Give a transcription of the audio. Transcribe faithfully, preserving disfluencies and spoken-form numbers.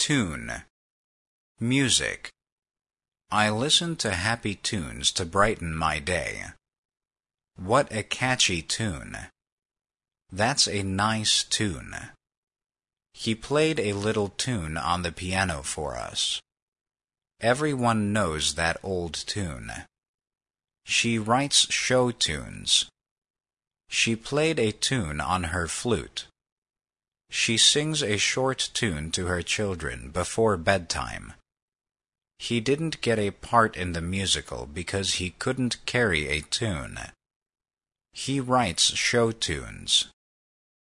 Tune. Music. I listen to happy tunes to brighten my day. What a catchy tune. That's a nice tune. He played a little tune on the piano for us. Everyone knows that old tune. She writes show tunes. She played a tune on her flute. She sings a short tune to her children before bedtime. He didn't get a part in the musical because he couldn't carry a tune. He writes show tunes.